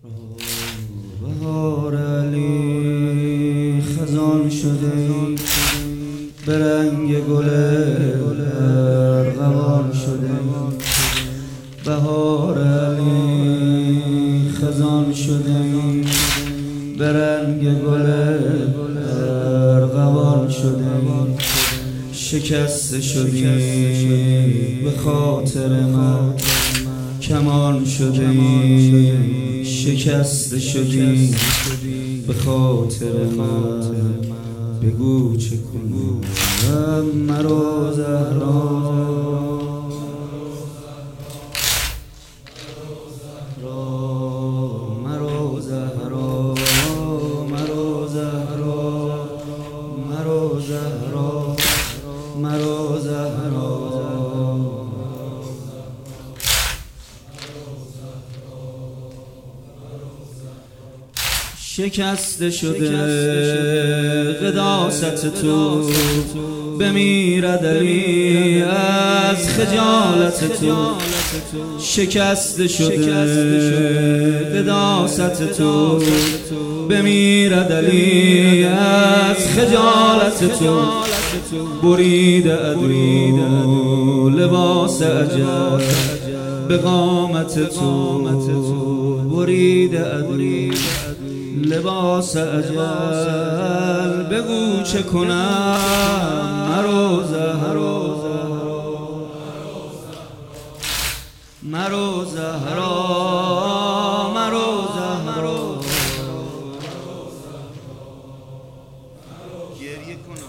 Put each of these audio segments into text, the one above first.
بهار علی خزان شده به رنگ گل ارغوان شده. بهار علی خزان شده به رنگ گل ارغوان شده. شکسته شدی به خاطر من کمان شده. شکسته شدی به خاطر من بگو چه کنم مرا زهرا. مرا زهرا مرا زهرا مرا زهرا مرا زهرا. شکسته شده قداست تو بمیرد علی از خجالت تو. شکسته شده قداست تو بمیرد علی از خجالت تو. برید عدو لباس عجب به قامت تو. برید عدو لباس اجل بگو چه کنم مرا زهرا. مرا زهرا مرا زهرا. گریه کنم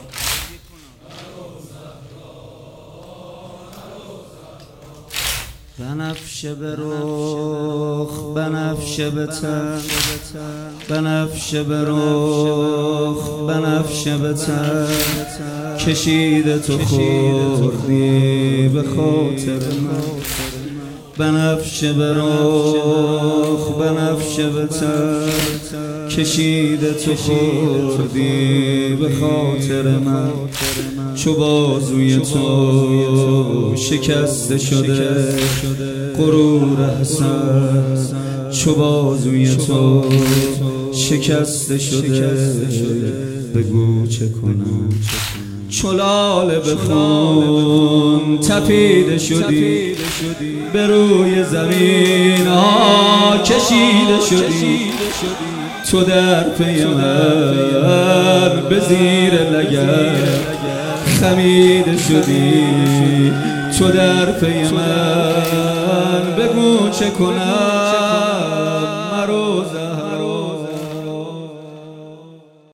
بنفشه به رخ بنفشه به تن بنفشه به رخ بنفشه به تن. کشیده تو خوردی به خاطر من. بنفشه به رخ بنفشه به تن. کشیده تو خوردی به خاطر من. چو بازوی تو شکسته شده غرور حسن. چو بازوی تو شکسته شده بگو چه کنم. چو لاله به خون تپیده شدی به روی زمین کشیده شدی. تو در پی من به زیر لگد خمیده شدی. تو در پی من بگو چه کنم